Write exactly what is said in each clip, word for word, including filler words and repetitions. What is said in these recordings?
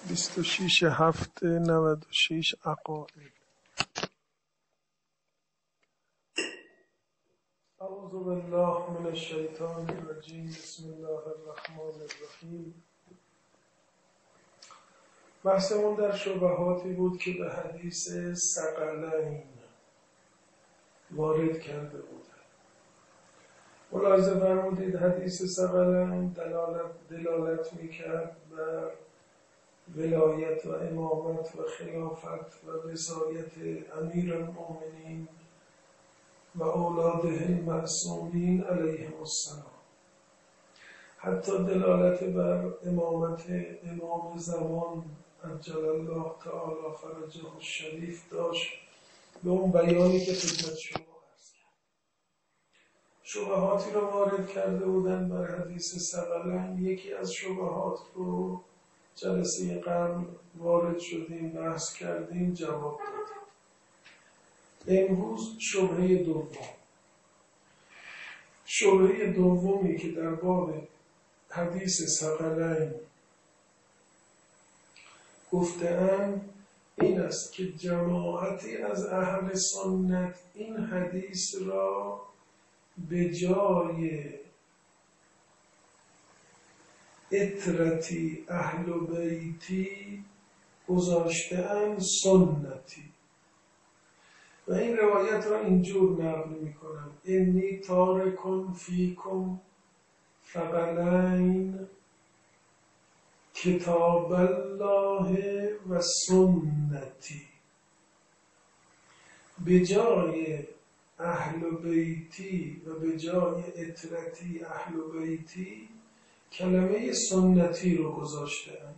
بیست و شش هفت نود و شش عقائد. اعوذ بالله من الشیطان الرجیم. بسم الله الرحمن الرحیم. بحثمون در شبهاتی بود که به حدیث ثقلین وارد کرده بود. ملاحظه فرمودید حدیث ثقلین دلالت دلالت میکرد بر ولایت و امامت و خلافت و وصایت امیر المؤمنین و اولاده المعصومین علیهم السلام. حتی دلالت بر امامت امام زمان عجل الله تعالی فرجه الشریف داشت به اون بیانی که خدمت شما عرض کرد. شبهاتی رو وارد کرده بودن بر حدیث ثقلین. یکی از شبهات رو جلسه قبل وارد شدیم، بحث کردیم، جواب دادیم. امروز شبهه دوم شبهه دومی که در باب حدیث ثقلین گفته‌اند این است که جماعتی از اهل سنت این حدیث را به جای اطرتی اهل بیتی گذاشته‌اند سنتی. و این روایت را اینجور نقل میکنم: انی تارکن فیکم ثقلین کتاب الله و سنتی. به جای اهل بیتی و به جای اطرتی اهل بیتی کلمه سنتی رو گذاشته‌اند.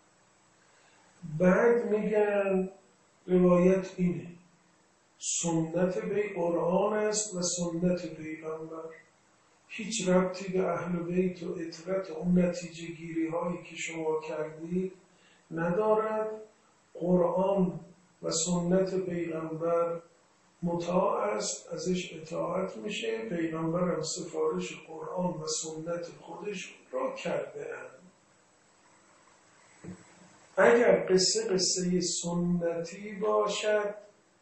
بعد میگن روایت اینه: سنت بی قرآن است و سنت پیغمبر. هیچ ربطی به اهل بیت و اطرت اون نتیجه گیری هایی که شما کردید ندارد. قرآن و سنت پیغمبر مطاع است، ازش اطاعت میشه. پیغمبر هم سفارش قرآن و سنت خودش را کرده اند. اگر قصه قصه سنتی باشد،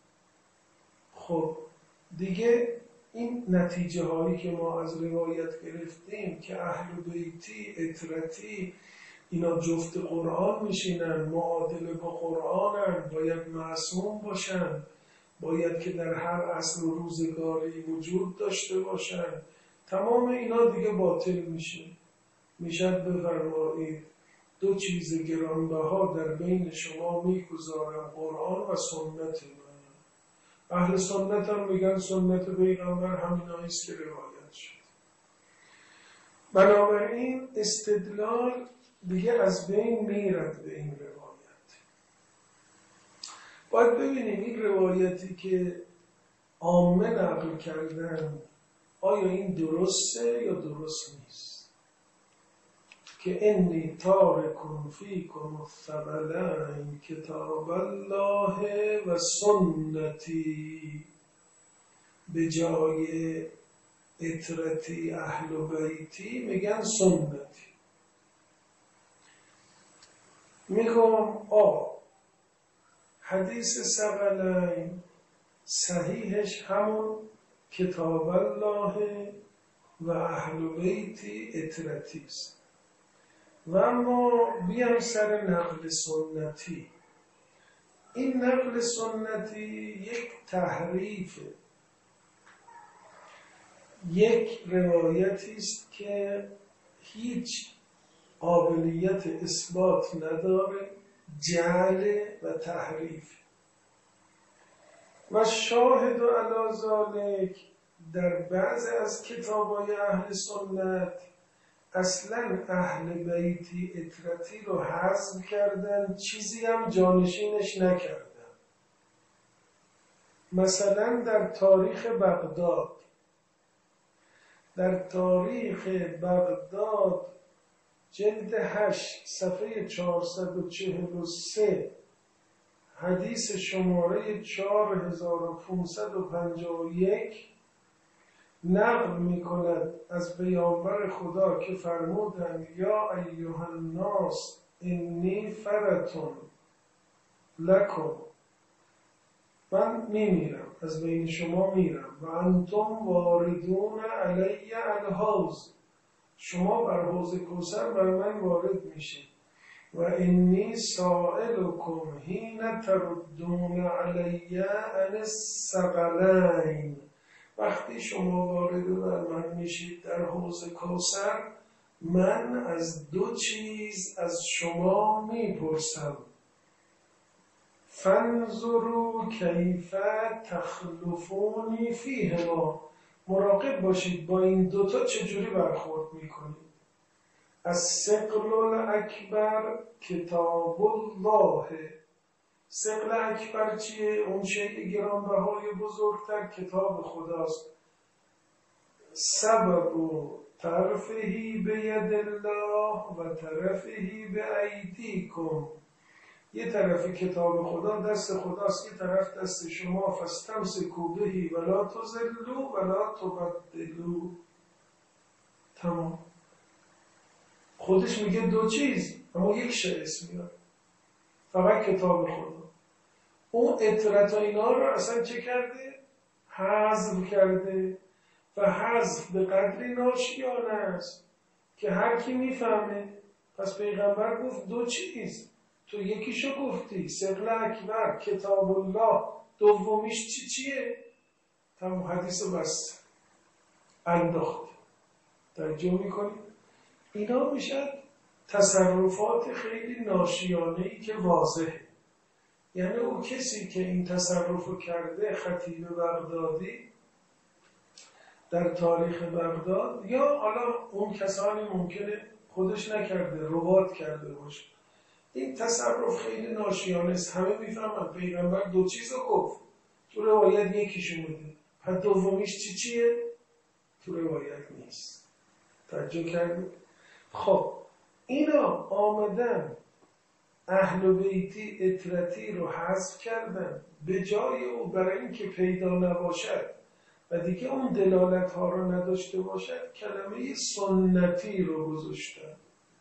خب دیگه این نتیجه هایی که ما از روایت گرفتیم که اهل بیتی اطرتی اینا جفت قرآن میشینن، معادل با قرآنن، باید معصوم باشن، باید که در هر عصر و روزگاری وجود داشته باشن، تمام اینا دیگه باطل میشه. میشد بفرمایید دو چیز گرانبها در بین شما میگذارم، قرآن و سنت من. اهل سنت هم میگن سنت پیغمبر همیناییست که روایت شد. بنابراین استدلال دیگه از بین میرد به این روایت. باید ببینیم این روایتی که عامه نقل کردن آیا این درسته یا درست نیست، که انی تارکن فیکم الثقلین کتاب الله و سنتی به جای اطرتی اهل بیتی میگن سنتی. میگم آ حدیث ثقلین صحیحش همون کتاب الله و اهل بیتی اطرتی است. و اما بیام سر نقل سنتی. این نقل سنتی یک تحریف، یک روایتی است که هیچ قابلیت اثبات نداره، جعل و تحریف. و شاهد علی ذلک در بعض از کتاب‌های اهل سنت اصلا اهل بیتی اطرتی رو حذف کردن، چیزی هم جانشینش نکردن. مثلا در تاریخ بغداد در تاریخ بغداد جلد هشت صفحه چهارصد و چهل و سه حدیث شماره چهار هزار و پانصد و پنجاه و یک نقل می کند از پیامبر خدا که فرمودند یا ایها الناس انی فرتون لکم، من میمیرم، از بین شما میرم، و انتم واردون علی الحوض، شما بر حوض کوثر بر من وارد میشید. و انی سائلکم حین تردون علی عن الثقلین، وقتی شما وارد بر من میشید در حوض کوثر، من از دو چیز از شما میپرسم. فانظروا کیف تخلفونی فیهما، مراقب باشید با این دوتا چجوری برخورد میکنید. الثقل الاکبر کتاب الله، ثقل اکبر چیه؟ اون شیء گرانبهای بزرگتر کتاب خداست. سبب طرفه بید الله و طرفه بایدیکم، یه طرف کتاب خدا دست خداست، یه طرف دست شما. فاستمسکوا به ولا تضلوا ولا تبدلوا. تمام. خودش میگه دو چیز، اما یک شیء اسم میاره، فقط کتاب خدا. اون اطرت و اینا رو اصلا چه کرده؟ حذف کرده. و حذف به قدری ناشیانه است که هر کی میفهمه. پس پیغمبر گفت دو چیز، تو یکیشو گفتی ثقل اکبر کتاب الله، دومیش چی چیه؟ تمام حدیث رو بس انداخت. توجه میکنید؟ اینا میشد تصرفات خیلی ناشیانه‌ای که واضحه. یعنی اون کسی که این تصرف کرده، خطیب بغدادی در تاریخ بغداد، یا حالا اون کسانی ممکنه خودش نکرده، رباط کرده باشه، این تصرف خیلی ناشیانه است. همه میفهمن پیغمبر دو چیز رو گفت، تو روایت یکیشو میده، پس دومیش چی چیه؟ تو روایت نیست. توجه کردید؟ خب اینا آمدن اهل بیتی اطرتی رو حذف کردن، به جای او برای اینکه پیدا نباشد و دیگه اون دلالت ها رو نداشته باشد، کلمه سنتی رو گذاشتن.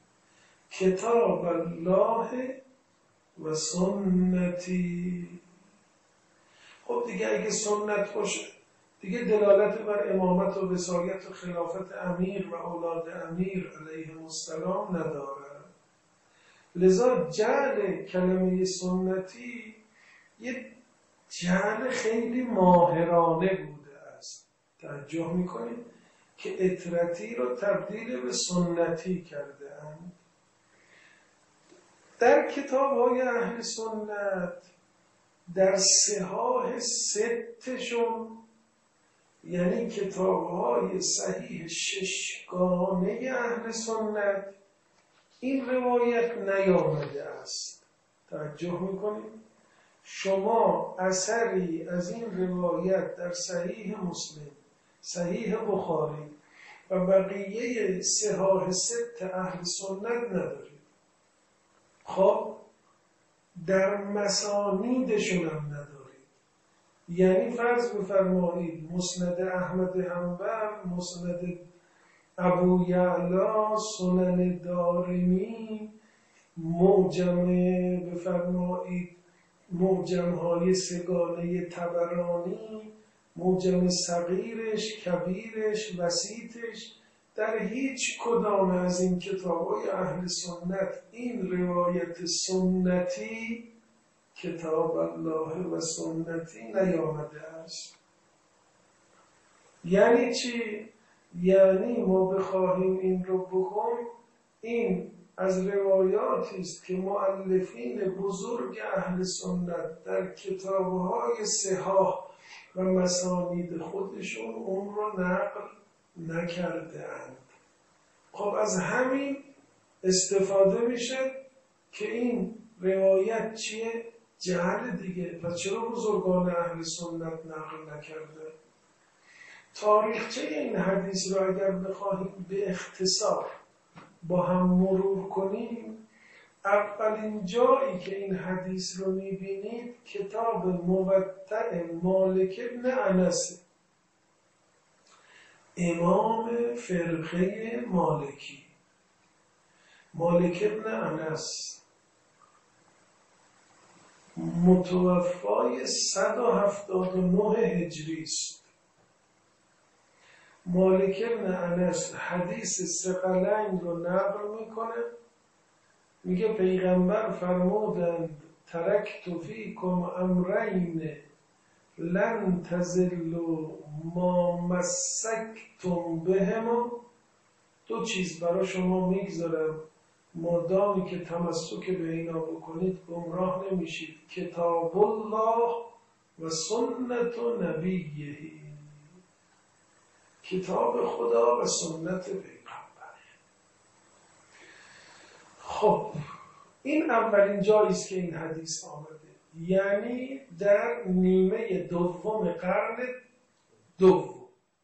کتاب الله و سنتی. خب دیگه اگه سنت باشه دیگه دلالت بر امامت و وصایت و خلافت امیر و اولاد امیر علیهم السلام نداره. لذا جعل کلمه سنتی یه جعل خیلی ماهرانه بوده است. توجه میکنید که اطرتی رو تبدیل به سنتی کرده اند. در کتاب های اهل سنت در صحاح ستشون، یعنی کتاب های صحیح ششگانه اهل سنت، این روایت نیامده است. توجه میکنید؟ شما اثری از این روایت در صحیح مسلم، صحیح بخاری و بقیه صحاح ست اهل سنت ندارید. خب در مسانیدشون هم ندارید. یعنی فرض بفرمایید مسند احمد حنبل، مسند ابو یعلا، سنن دارمی، معجم بفرمایید معجم های سگانه طبرانی، معجم صغیرش، کبیرش، وسیطش، در هیچ کدام از این کتاب‌های اهل سنت این روایت سنتی کتاب الله و سنتی نیامده است. یعنی چی؟ یعنی ما بخواهیم این رو بکنیم، این از روایاتی است که مؤلفین بزرگ اهل سنت در کتاب‌های صحاح و مسانید خودشون اون رو نقل نکرده اند. خب از همین استفاده میشه که این روایت چیه؟ جهل دیگه. پس چرا بزرگان اهل سنت نقل نکرده؟ تاریخچه این حدیث رو اگر بخواهیم به اختصار با هم مرور کنیم، اولین جایی که این حدیث رو میبینید کتاب موطأ مالک بن انس، امام فرقه مالکی. مالک بن انس متوفای صد و هفتاد و نه هجری است. مالک بن انس حدیث ثقلین رو نقل میکنه، میگه پیغمبر فرمودند ترکت فیکم امرین لن تزلوا ما مسکتم بهما، دو چیز برای شما میگذارم مادامی که تمسک به اینا بکنید گمراه نمیشید، کتاب الله و سنت نبیه، کتاب خدا و سنت پیغمبر. خب این اولین جایی است که این حدیث آمده، یعنی در نیمه دوم قرن دوم،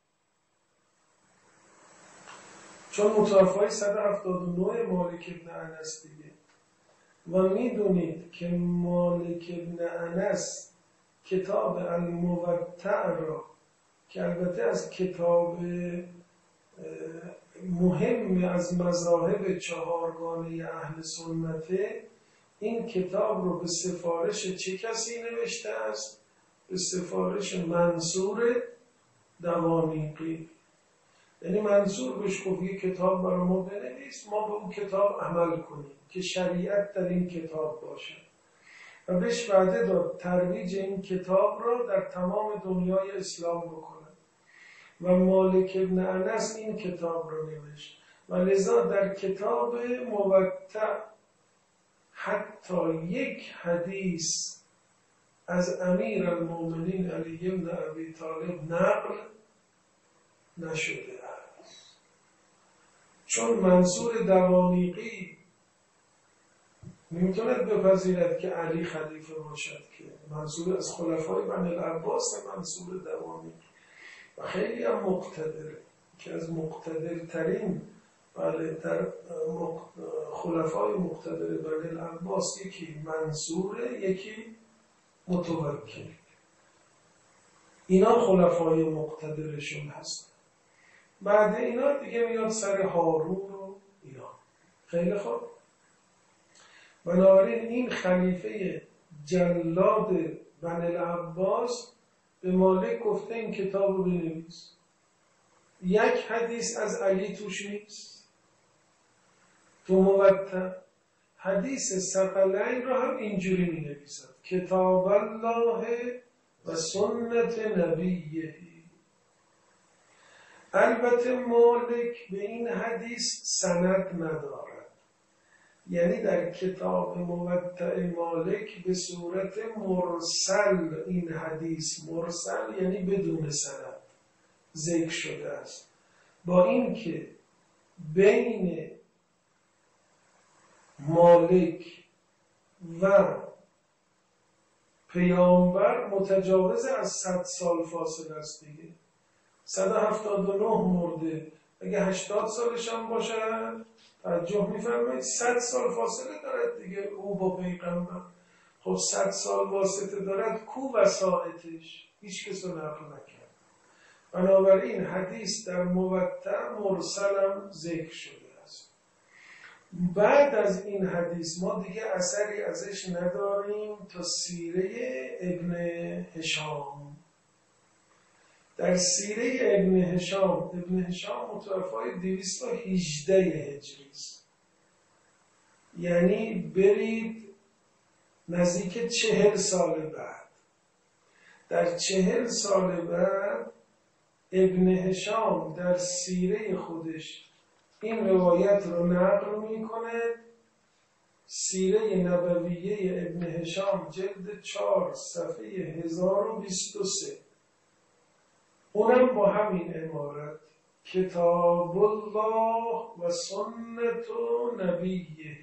چون متوفای صد و هفتاد و نه مالک بن انس دیگه. و میدونید که مالک بن انس کتاب الموطأ را که البته از کتاب مهم از مذاهب چهارگانه اهل سنته، این کتاب رو به سفارش چه کسی نوشته است؟ به سفارش منصور دوانیقی. یعنی منصور بهش گفت یک کتاب برای ما بنویس، ما به اون کتاب عمل کنیم که شریعت در این کتاب باشه، و بهش وعده داد ترویج این کتاب را در تمام دنیای اسلام بکنه. و مالک بن انس این کتاب را نوشت و لذا در کتاب موطأ حتی یک حدیث از امیر المؤمنین علی بن ابی طالب نقل نشده است، چون منصور دوانیقی نمیتوند بپذیرد که علی خلیفه باشد، که منصور از خلفای بنی العباس منصور دوانیقی و خیلی هم مقتدره، که از مقتدرترین بله در خلفای مقتدر بنی العباس یکی منصوره، یکی متوکل. اینا خلفای مقتدرشون هستن. بعد اینا دیگه میاد سر هارون و اینا. خیلی خوب. بنابراین این خلیفه جلاد بنی العباس به مالک گفته این کتاب رو بنویس. یک حدیث از علی توش نیست. تو موطأ حدیث ثقلین رو هم اینجوری می نویسد، کتاب الله و سنت نبیه. البته مالک به این حدیث سند ندارد، یعنی در کتاب موطأ مالک به صورت مرسل این حدیث، مرسل یعنی بدون سند، ذکر شده است، با اینکه بین مالک و پیامبر متجاوز از صد سال فاصله است دیگه. صد و هفتاد و نه مرده، اگه هشتاد سالش هم باشه توجه میفرمایید صد سال فاصله دارد دیگه او با پیغمبر. خب صد سال واسطه دارد، کو وسائطش؟ هیچ کس رو نقل نکرد. بنابراین حدیث در موطأ مرسلم ذکر شده است. بعد از این حدیث ما دیگه اثری ازش نداریم تا سیره ابن هشام. در سیره ابن هشام، ابن هشام متوفای دویست و هجده هجری است، یعنی برید نزدیک چهل سال بعد. در چهل سال بعد ابن هشام در سیره خودش این روایت رو نقل میکنه. سیره نبویه ابن هشام جلد چهار صفحه هزار و بیست و سه، اونم با همین عبارت کتاب الله و سنت نبیه.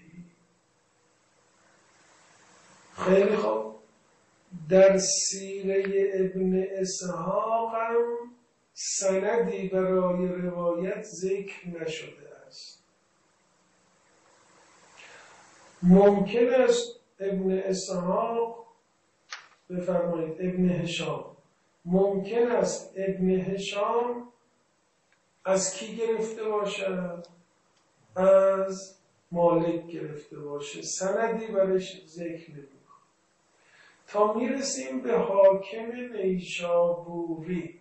خیلی خوب. در سیره ابن اسحاق هم سندی برای روایت ذکر نشده است. ممکن است ابن اسحاق بفرمایید ابن هشام ممکن است ابن هشام از کی گرفته باشد؟ از مالک گرفته باشه، سندی برش ذکر نمی‌کنه. تا میرسیم به حاکم نیشابوری.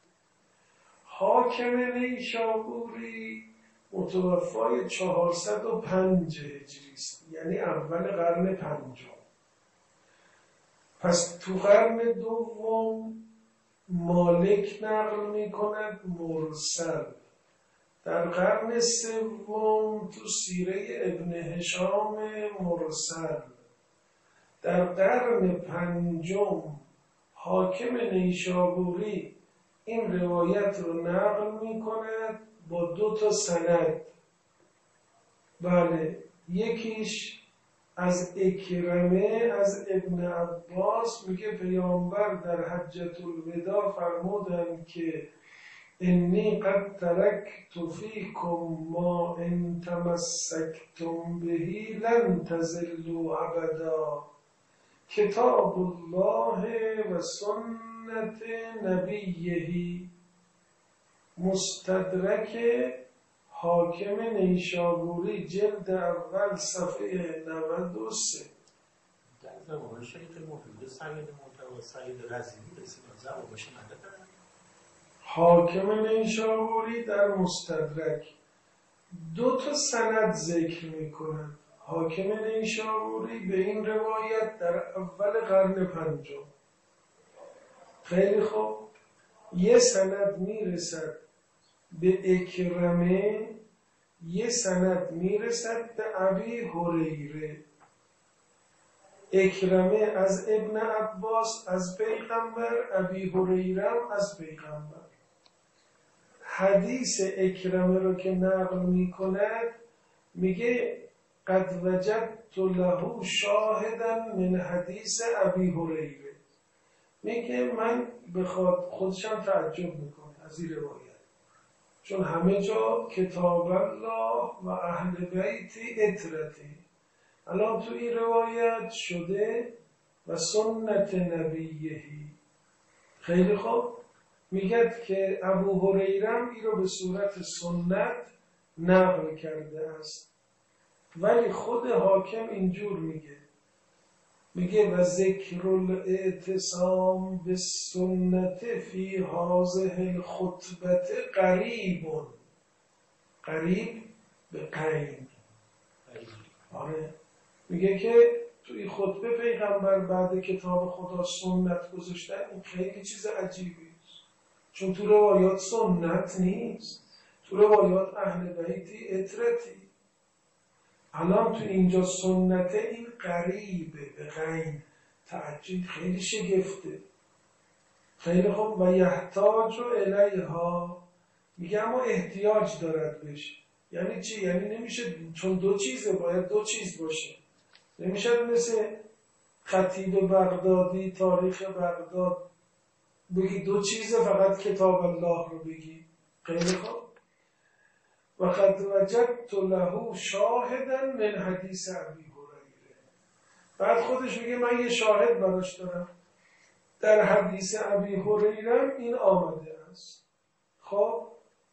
حاکم نیشابوری متوفای چهارصد و پنج هجری است، یعنی اول قرن پنجم. پس تو قرن دوم مالک نقل می کند مرسل. در قرن سوم تو سیره ابن هشام مرسل. در قرن پنجم حاکم نیشابوری این روایت رو نقل می کند با دو تا سند. بله، یکیش از اکرمه از ابن عباس میگه پیامبر در حجة الوداع فرمودند که انی قد ترکت فیکم ما ان تمسکتم بهی لن تضلوا ابدا، کتاب الله و سنت نبیه. مستدرک حاکم نیشابوری جلد اول صفحه نود و سه. در زمان شیخ مفید سید منتقی سید رضیی رسید زبان باشه نداره. حاکم نیشابوری در مستدرک دو تا سند ذکر میکنند. حاکم نیشابوری به این روایت در اول قرن پنجم. خیلی خوب، یه سند میرسد به اکرمه، یه سند میرسد به ابی هریره. اکرمه از ابن عباس از پیغمبر، ابی هریره از پیغمبر. حدیث اکرمه رو که نقل میکند میگه قد وجدت له شاهدا من حدیث ابی هریره. میگه من بخواد خودشم تعجب میکنه از این روایت، چون همه جا کتاب الله و اهل بیتی اطرتی، الان تو این روایت شده و سنت نبیهی. خیلی خوب، میگه که ابو هریره این رو به صورت سنت نقل کرده است، ولی خود حاکم اینجور میگه میگه و ذکر الاعتصام به سنت فی هذه الخطبه قریب. قریب به قین. آره، میگه که توی خطبه پیغمبر بعد کتاب خدا سنت گذاشتن. این خیلی چیز عجیبی است، چون تو روایات سنت نیست، تو روایات اهل بیتی اطرتی. الان تو اینجا سنت این قریبه به غین. تعجب، خیلی شگفته. خیلی خوب، و یحتاج الیها، میگه اما احتیاج دارد بهش. یعنی چی؟ یعنی نمیشه چون دو چیزه باید دو چیز باشه. نمیشه مثل خطیب بغدادی تاریخ بغداد بگی دو چیزه فقط کتاب الله رو بگی. خیلی خوب، و قد وجدت له شاهدا من حدیث ابی هریره. بعد خودش میگه من یه شاهد براش دارم، در حدیث ابی هریره این آمده است. خب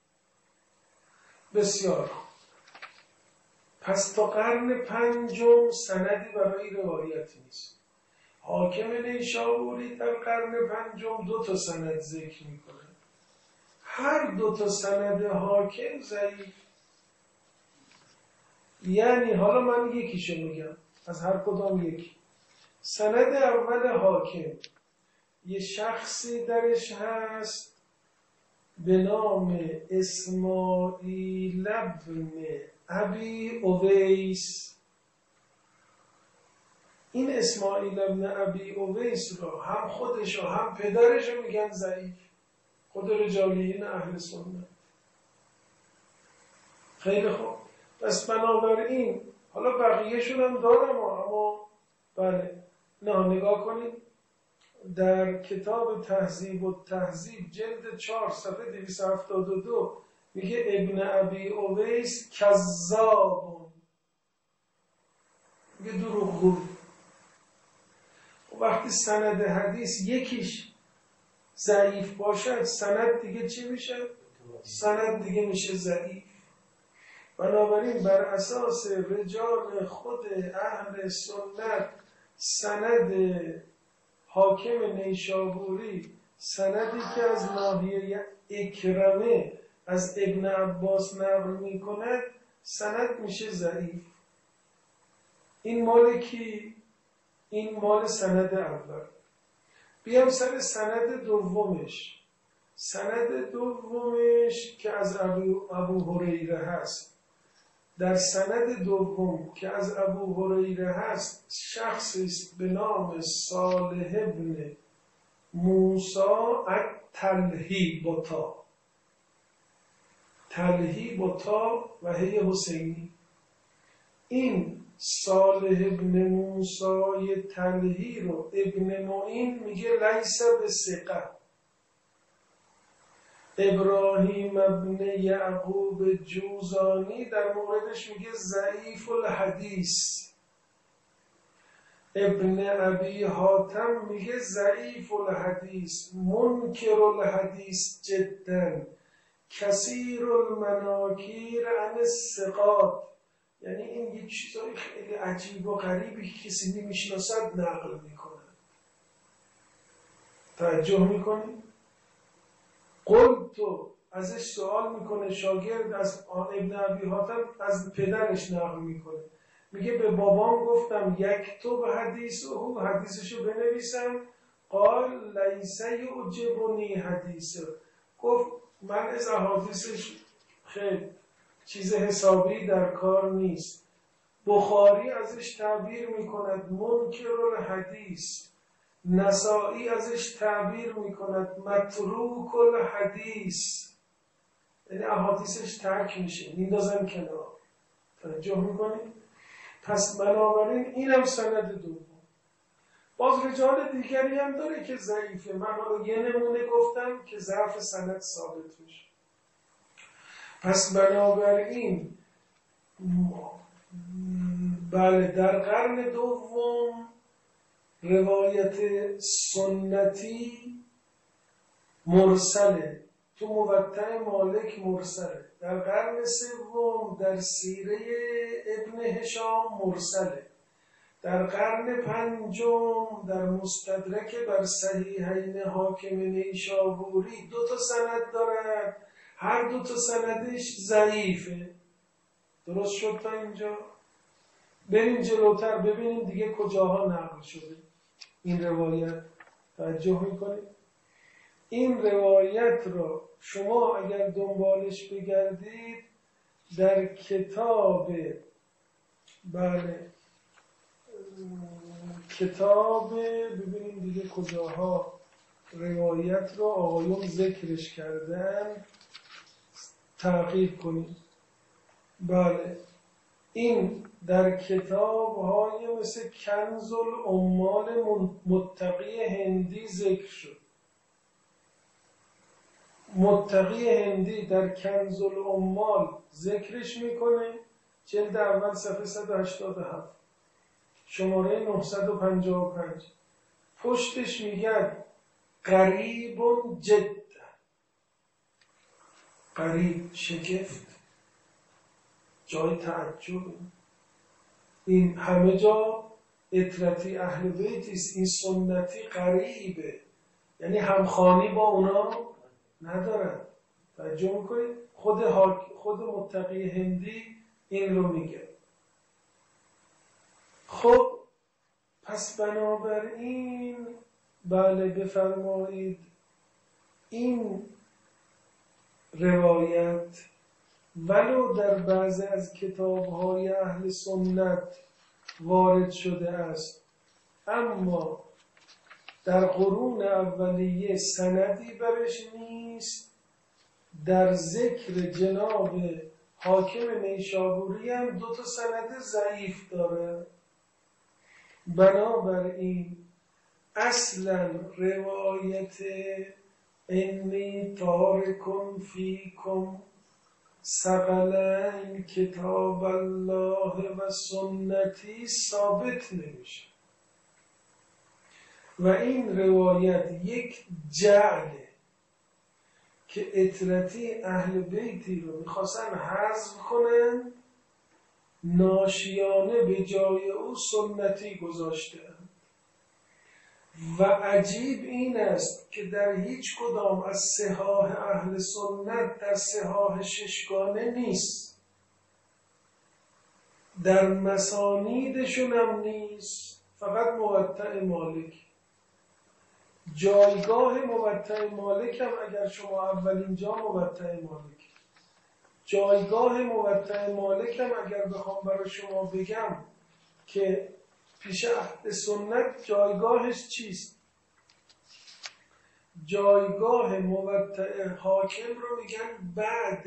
بسیار خوب، پس تا قرن پنجم سندی برای روایت نیست. حاکم نیشابوری در قرن پنجم دو تا سند ذکر میکنه، هر دو تا سند حاکم ضعیف. یعنی حالا من یکیشو میگم، از هر کدام یکی. سند اول حاکم یه شخصی درش هست به نام اسماعیل ابن ابی اویس. این اسماعیل ابن ابی اویس رو هم خودش و هم پدرش رو میگن ضعیف، خود رجالیین اهل سنت. خیلی خوب، پس بنابراین حالا بقیه‌شون هم دارم، اما بله نه، نگاه کنید در کتاب تهذیب و تهذیب جلد چهار صفحه دویست و هفتاد و دو میگه ابن ابی اویس کذاب، میگه دروغگو. وقتی سند حدیث یکیش ضعیف باشد، سند دیگه چی میشه؟ سند دیگه میشه ضعیف. بنابراین بر اساس رجال خود اهل سنت سند حاکم نیشابوری سندی که از ناحیه اکرمه از ابن عباس نقل میکند سند میشه ضعیف. این مال کی؟ این مال سند اول. بیام سر سند دومش. سند دومش که از ابو, ابو هریره هست. در سند دوم که از ابو هریره هست شخصی است به نام صالح ابن موسی التلهی با تا تلهی با تا و هی حسینی. این صالح ابن موسی تلهی رو ابن معین میگه لیس به ثقه. ابراهیم ابن یعقوب جوزانی در موردش میگه ضعیف الحدیث. ابن ابی حاتم میگه ضعیف الحدیث، منکر الحدیث جدا، کثیر المناکیر عن الثقات. یعنی این یک چیزای خیلی عجیب و غریبی که کسی نمیشناسد نقل میکنه. توجه میکنی؟ قلتو ازش سوال میکنه شاگرد از ابن ابی حاتم، از پدرش نقل میکنه، میگه به بابام گفتم یک تو به حدیث او حدیثشو بنویسم. قال لیسه یعجبنی حدیثه. گفت من از حدیثش خیلی چیز حسابی در کار نیست. بخاری ازش تعبیر میکند منکر الحدیث، نسائی ازش تعبیر میکند متروک الحدیث، یعنی احادیثش ترک میشه، میندازن کنار. توجه میکنید؟ پس بنابراین اینم سند دوم. باز رجال دیگری هم داره که ضعیفه. من حالا یه نمونه گفتم که ضعف سند ثابت میشه. پس بنابراین بله در قرن دوم روایت سنتی مرسله، تو موطأ مالک مرسله. در قرن سوم در سیره ابن هشام مرسله. در قرن پنجم در مستدرک بر صحیحین حاکم نیشابوری دو تا سند دارد، هر دو تا سندش ضعیفه. درست شد تا اینجا؟ بریم جلوتر ببینیم دیگه کجاها نقل شده این روایت. توجه میکنید؟ این روایت را شما اگر دنبالش بگردید در کتاب بله کتاب ببینیم دیگه کجاها روایت را آقایون ذکرش کردن، تعقیب کنید. بله این در کتاب های مثل کنز العمال متقی هندی ذکر شد. متقی هندی در کنز العمال ذکرش میکنه، جلد اول صفحه صد و هشتاد و هفت شماره نهصد و پنجاه و پنج. پشتش میگن غریب جدا، غریب شگفت، جای تعجب. این همه جا اطرتی اهل بیت است، این سنتی غریبه، یعنی همخوانی با اونا ندارن. توجه میکنید؟ خود خود متقی هندی این رو میگه. خب پس بنابراین بله بفرمایید این روایت ولو در بعضی از کتاب‌های اهل سنت وارد شده است، اما در قرون اولیه سندی برش نیست. در ذکر جناب حاکم نیشابوری هم دو تا سند ضعیف داره. بنابراین اصلا روایت انی تارکم فیکم ثقلین کتاب الله و سنتی ثابت نمیشه و این روایت یک جعله که اطرتی اهل بیتی رو میخواستن حذف کنن، ناشیانه به جای او سنتی گذاشتن. و عجیب این است که در هیچ کدام از صحاح اهل سنت در صحاح ششگانه نیست، در مسانیدشون هم نیست، فقط موطأ مالک. جایگاه موطأ مالک هم اگر شما اولین جا موطأ مالک، جایگاه موطأ مالک هم اگر بخوام برای شما بگم که پیش اهل سنت جایگاهش چیست؟ جایگاه موطأ حاکم رو میگن بعد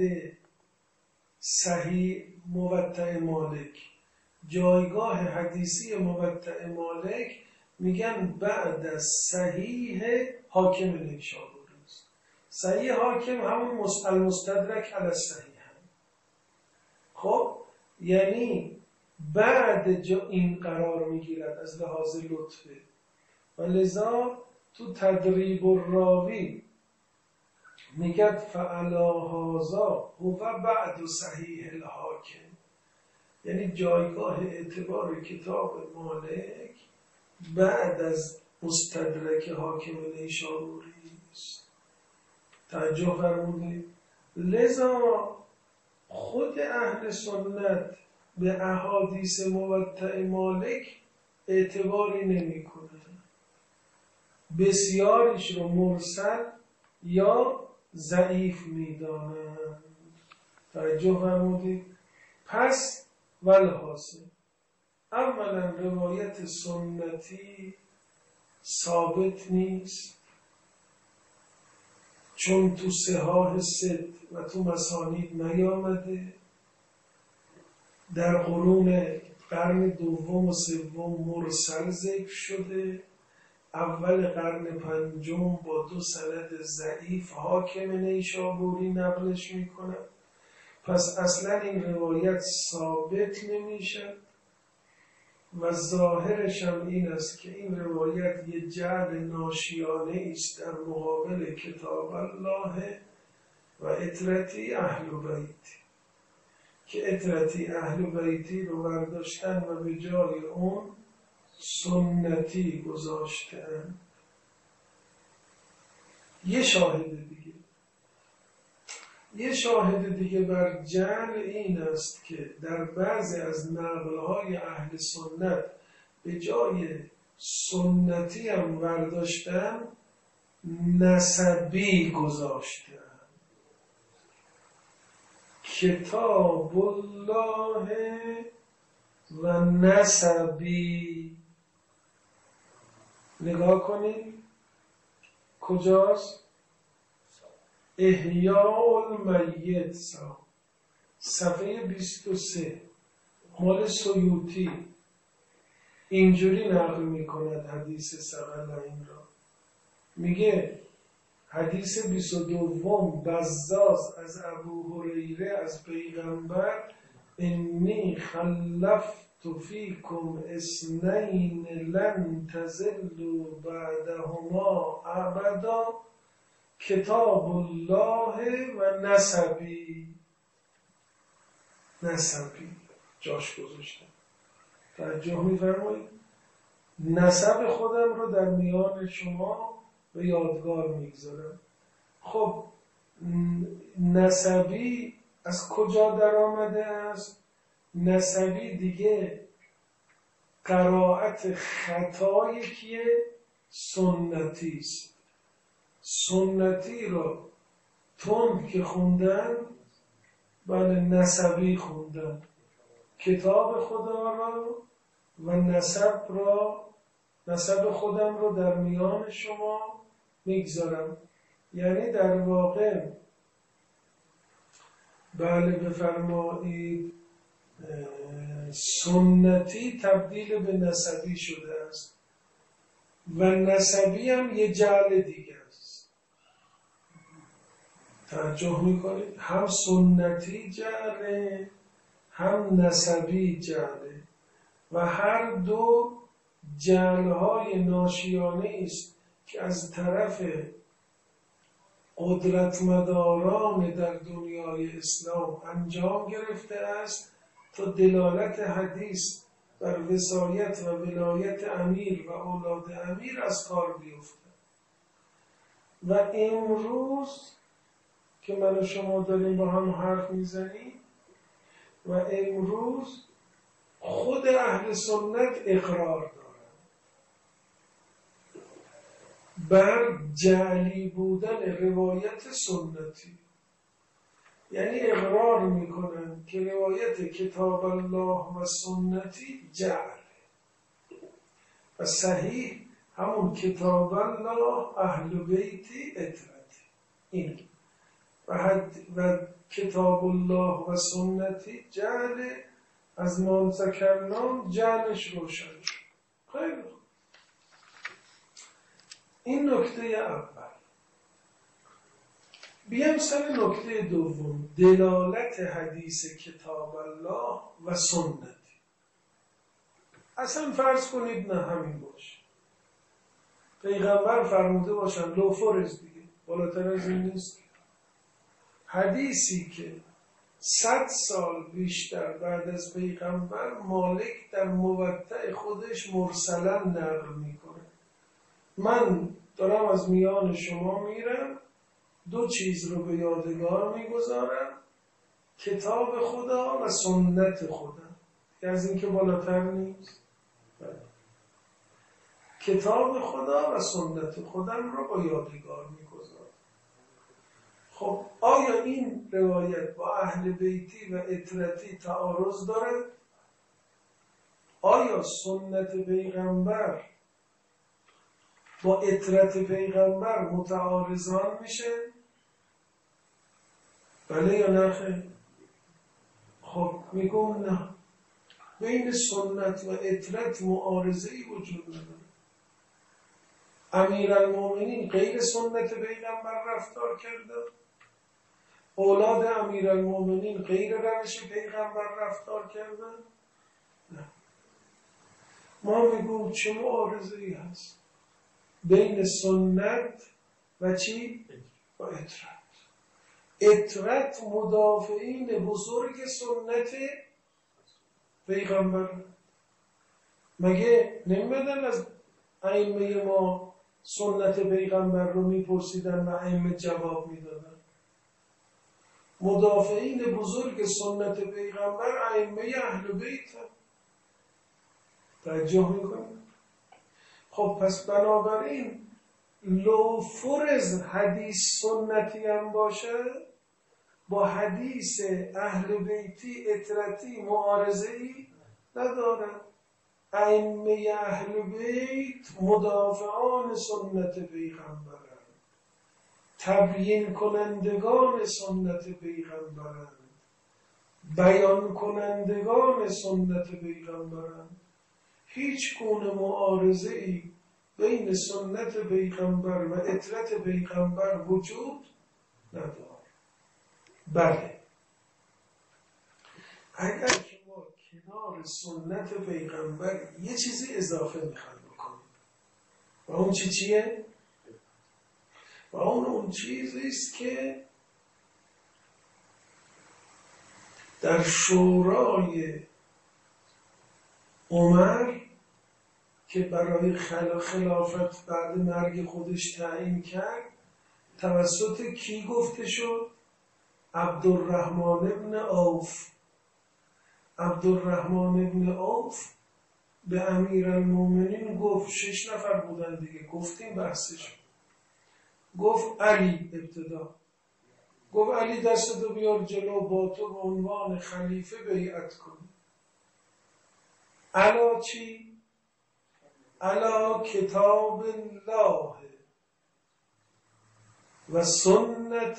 صحیح موطأ مالک، جایگاه حدیثی موطأ مالک میگن بعد از صحیح حاکم نیشابوری است. صحیح حاکم همون المستدرک علی الصحیح هم. خب یعنی بعد جا این قرار میگیرد از لحاظ لطفه، و لذا تو تدریب الراوی میگد فعلا هذا هو بعد صحیح الحاکم، یعنی جایگاه اعتبار کتاب مالک بعد از مستدرک حاکم نیشابوری است. توجه فرمودید؟ لذا خود اهل سنت به احادیث موطأ مالک اعتباری نمی کنه، بسیاریش رو مرسل یا ضعیف می دانند. توجه فرمودید؟ پس والحاصل اولا روایت سنتی ثابت نیست، چون تو صحاح ست و تو مسانید نیامده. در قرون قرن دوم و سوم مرسل ذکر شده، اول قرن پنجم با دو سند ضعیف حاکم نیشابوری نقلش میکنه. پس اصلا این روایت ثابت نمیشه و ظاهرش هم این است که این روایت یه جعل ناشیانه است در مقابل کتاب الله و اطرتی اهل بیت، که اطرتی اهل بیتی رو برداشتن و به جای اون سنتی گذاشتن. یه شاهد دیگه یه شاهد دیگه بر جعل این است که در بعضی از نقل‌های اهل سنت به جای سنتی هم برداشتن نسبی گذاشتن. کتاب الله و نسبی، نگاه کنید کجاست؟ احیاء المیت صفحه بیست و سه، مال سیوطی اینجوری نقل میکند حدیث ثقلین را. میگه حدیث بیست و دوم بزاز از ابو هریره از پیغمبر، انی خلفت فیکم اثنین لن تضلوا بعدهما ابدا، کتاب الله و نسبی. نسبی جاش گذاشتم، توجه می‌فرمایید؟ نسب خودم رو در میان شما به یادگار میگذارم. خب نسبی از کجا در آمده است؟ نسبی دیگه قرائت خطای کیه؟ سنتی است. سنتی رو تند که خوندن، بله نسبی خوندن. کتاب خدا را و نسب را، نسب خودم رو در میان شما میگذارم. یعنی در واقع بله بفرمایید سنتی تبدیل به نسبی شده است و نسبی هم یه جعل دیگه است. توجه میکنید؟ هم سنتی جعله هم نسبی جعله و هر دو جعلهای ناشیانه است که از طرف قدرتمداران در دنیای اسلام انجام گرفته است تا دلالت حدیث بر وصایت و ولایت امیر و اولاد امیر از کار بیفتن. و امروز که من و شما داریم با هم حرف میزنیم و امروز خود اهل سنت اقرار دارن بر جعلی بودن روایت سنتی، یعنی اقرار میکنن که روایت کتاب الله و سنتی جعل و صحیح همون کتاب الله اهل بیتی اطرتی این و, حد و کتاب الله و سنتی جعل از ما ذکرنا جعلش روشن شد. خیلی خوب، این نکته اول. بیام سر نکته دوم، دلالت حدیث کتاب الله و سنتی. اصلا فرض کنید نه همین باشه، پیغمبر فرموده باشن لوفرز دیگه، بالاتر از این نیست. حدیثی که صد سال بیشتر بعد از پیغمبر مالک در موطأ خودش مرسلا نقل میکنه، من دارم از میان شما میرم دو چیز رو به یادگار میگذارم، کتاب خدا و سنت خدا، از این که بالاتر نیست. کتاب خدا و سنت خودم رو با یادگار میگذارم. خب آیا این روایت با اهل بیتی و اطرتی تعارض داره؟ آیا سنت پیغمبر با اطرت پیغمبر متعارضان میشه؟ بله یا نه خیر؟ خب میگم نه، بین سنت و اطرت معارضه‌ای وجود نداره. امیرالمومنین غیر سنت پیغمبر رفتار کرده، اولاد امیرالمومنین غیر روش پیغمبر رفتار کرده. نه، ما میگم چه معارضه‌ای هست بین سنت و چی؟ و اطرت. اطرت مدافعین بزرگ سنت پیغمبر. مگه نمیدن از ائمه ما سنت پیغمبر رو میپرسیدن و ائمه جواب میدادن؟ مدافعین بزرگ سنت پیغمبر ائمه اهل بیت هم. توجه میکنید؟ خب پس بنابراین لو فرض حدیث سنتی هم باشه با حدیث اهل بیتی اطرتی معارضه‌ای نداره. ائمه اهل بیت مدافعان سنت پیغمبرند، تبیین کنندگان سنت پیغمبرند، بیان کنندگان سنت پیغمبرند. هیچ گونه معارضه‌ای بین سنت پیغمبر و اطرت پیغمبر وجود نداره. بله، اگر شما کنار سنت پیغمبر یه چیزی اضافه میخواد بکنید و اون چی چیه؟ و اون اون چیزی است که در شورای عمر که برای خلافت بعد مرگ خودش تعیین کرد توسط کی گفته شد؟ عبدالرحمن ابن عوف. عبدالرحمن ابن عوف به امیرالمومنین گفت، شش نفر بودن دیگه، گفتیم بحثش، گفت علی ابتدا، گفت علی دستتو بیار جلو با تو به عنوان خلیفه بیعت کن. علا چی؟ علا کتاب الله و سنت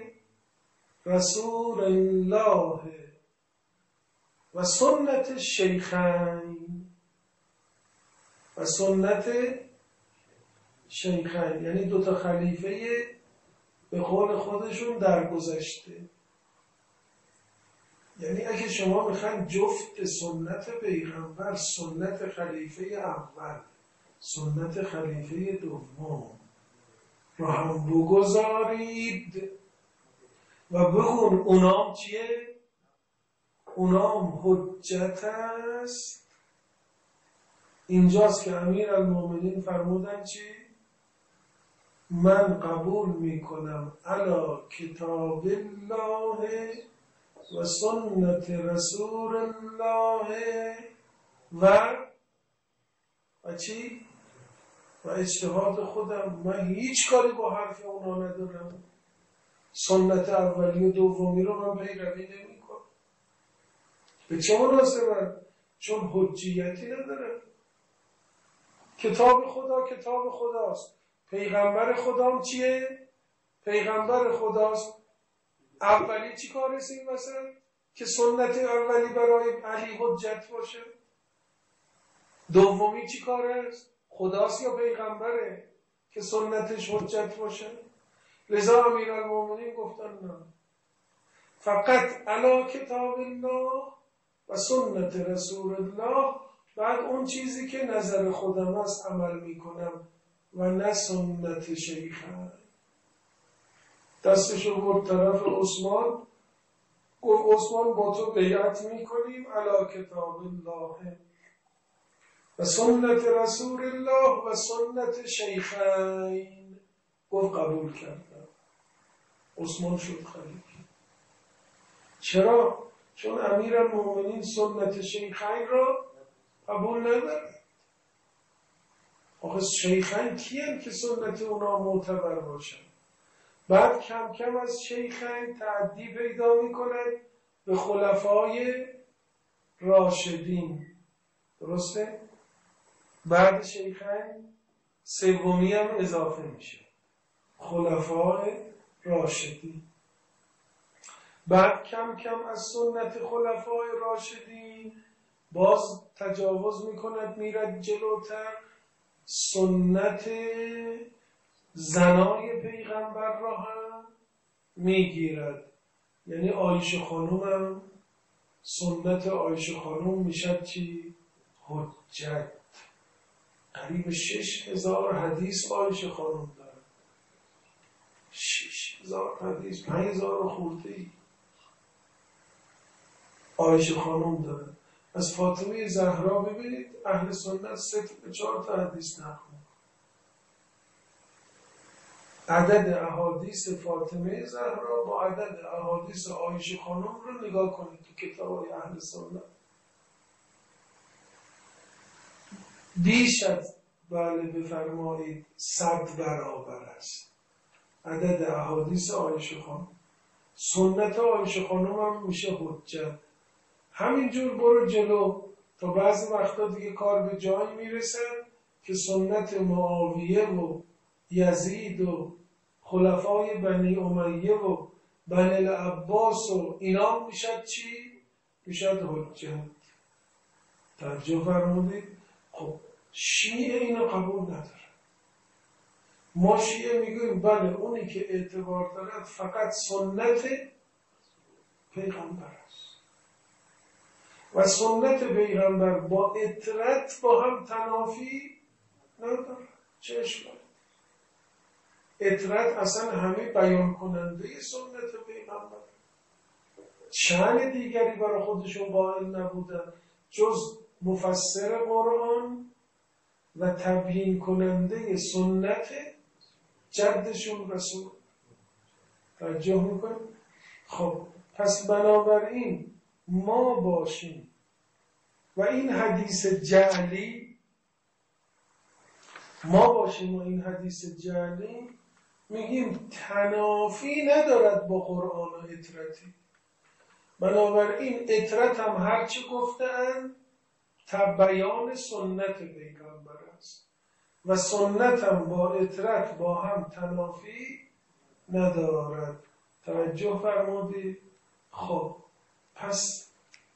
رسول الله و سنت شیخین و سنت شیخین، یعنی دوتا خلیفه به قول خودشون درگذشته. یعنی اگه شما میخواین جفت سنت پیغمبر، سنت خلیفه اول، سنت خلیفه دوم رو هم بگذارید و بگون اونام چیه؟ اونام حجت است اینجاست که امیرالمومنین فرمودن چی؟ من قبول میکنم علی کتاب الله و سنت رسول الله و و چی؟ و اجتهاد خودم. من هیچ کاری با حرف اونا ندارم. سنت اولی و دومی رو من پیروی نمیکنم. به چه مناسبت؟ چون حجیتی نداره. کتاب خدا کتاب خداست. پیغمبر خدام چیه؟ پیغمبر خداست. اولی چی کار است این مثلا؟ که سنت اولی برای علی حجت باشه. دومی چی کار است؟ خداست یا پیغمبره که سنتش حجت باشه؟ لذا امیرالمومنین گفتن نه، فقط علی کتاب الله و سنت رسول الله، بعد اون چیزی که نظر خودم است عمل میکنم و نه سنت شیخم. دستشو برد طرف عثمان، گفت عثمان با تو بیعت میکنیم علی کتاب الله و سنت رسول الله و سنت شیخین. گفت قبول کردم. عثمان شد خلیفه. چرا؟ چون امیرالمومنین سنت شیخین را قبول ندارد. آخه شیخین کیه که سنت اونا معتبر باشن؟ بعد کم کم از شیخین تعدی پیدا میکنند به خلفای راشدین. درسته؟ بعد شیخین سومی هم اضافه میشه، خلفای راشدین. بعد کم کم از سنت خلفای راشدین باز تجاوز میکند، میرد جلوتر، سنت زنای پیغمبر را هم میگیرد. یعنی عایشه خانوم هم سنت عایشه خانوم میشد چی؟ حجت. قریب شش هزار حدیث عایشه خانوم دارد. شش هزار حدیث، پنج هزار خورده ای عایشه خانوم دارد. از فاطمه زهرا ببینید اهل سنت سه تا چهار تا حدیث نخون. عدد احادیث فاطمه زهرا با عدد احادیث عایشه خانم رو نگاه کنید تو کتاب‌های اهل سنت. بیش از بله بفرمایید صد برابر است عدد احادیث عایشه خانم. سنت عایشه خانم هم میشه حجت. همینجور برو جلو تا بعضی وقتا دیگه کار به جایی میرسن که سنت معاویه و یزید و خلفای بنی امیه و بنی العباس و اینا میشد چی؟ میشد حجت. توجه فرمودید؟ خب شیعه اینو قبول نداره. ما شیعه میگویم بله اونی که اعتبار دارد فقط سنت پیغمبر است و سنت پیغمبر با اطرت با هم تنافی نداره. چه اشکالی؟ اطرت اصلا همه بیان کننده سنت پیغمبر، شأن دیگری برای خودشون قائل نبودن جز مفسر قرآن و تبیین کننده سنت جدشون رسول. توجه میکنیم؟ خب پس بنابراین ما باشیم و این حدیث جعلی ما باشیم و این حدیث جعلی میگیم تنافی ندارد با قرآن و اطرتی. بنابراین اطرت هم هرچی گفتن بیان سنت پیغمبر است و سنت هم با اطرت با هم تنافی ندارد. توجه فرمودید؟ خب پس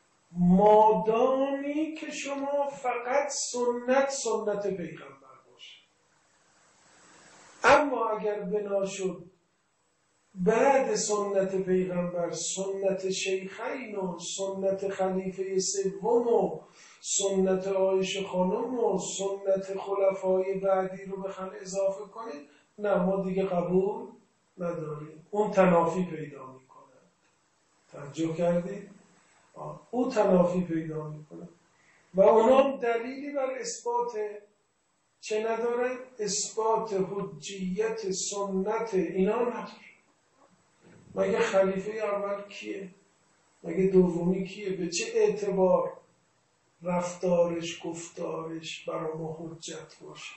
مادامی که شما فقط سنت سنت پیغمبر باشه، اما اگر بنا شد بعد سنت پیغمبر سنت شیخین و سنت خلیفه سوم و سنت عایشه خانم و سنت خلفای بعدی رو بخوان اضافه کنید، نه ما دیگه قبول نداریم. اون تنافی پیدا میکنه. توجه کردید؟ او تنافی پیدا میکنه. و اونا دلیلی بر اثبات چه ندارن؟ اثبات حجیت سنت اینا ندارن. مگه خلیفه اول کیه؟ مگه دومی کیه؟ به چه اعتبار رفتارش گفتارش برای ما حجت باشه؟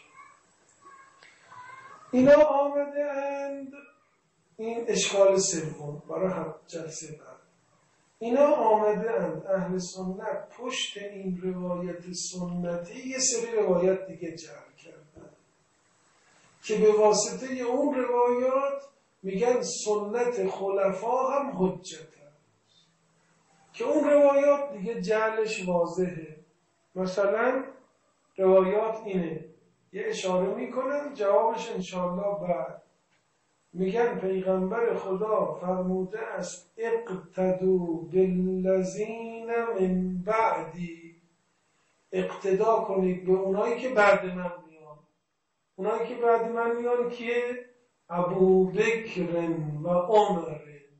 اینا آمده اند، این اشکال سوم برای هم جلسه بعد، اینا آمده اند اهل سنت پشت این روایت سنتی یه سری روایت دیگه جمع کردن که به واسطه اون روایات میگن سنت خلفا هم حجت هست، که اون روایات دیگه جعلش واضحه. مثلا روایات اینه، یه اشاره میکنن جوابش انشاءالله بعد. میگن پیغمبر خدا فرموده است اقتدوا بالذین من بعدی، اقتدا کنید به اونایی که بعد من میان. اونایی که بعد من میان کیه؟ ابوبکر و عمر.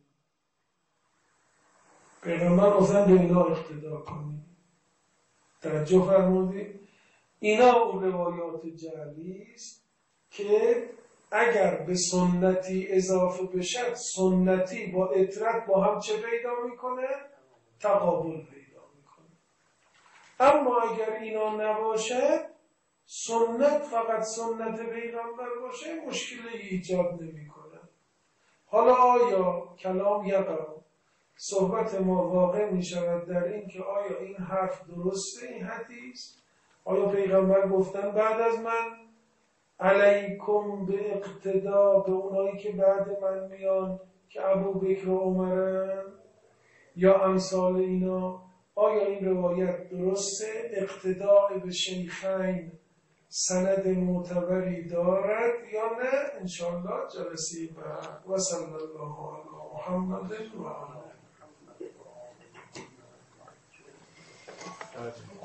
پیغمبر مثلا به اینا اقتدا کنید. توجه فرمودید؟ اینا اون روایات جعلی است که اگر به سنتی اضافه بشه سنتی با اطرت با هم چه پیدا میکنه؟ تقابل پیدا میکنه. اما اگر اینا نباشد، سنت فقط سنت پیغمبر باشه، مشکلی ایجاد نمیکنه. حالا آیا کلام یقع صحبت ما واقع میشود در این که آیا این حرف درسته، این حدیث؟ آیا پیغمبر گفتن بعد از من علیکم به اقتدا به اونایی که بعد من میان که ابوبکر و عمرن یا امثال اینا؟ آیا این روایت درسته؟ اقتداء به شیخین سند معتبری دارد یا نه؟ انشاءالله جلسه بعد. و صلی الله علی محمد و علی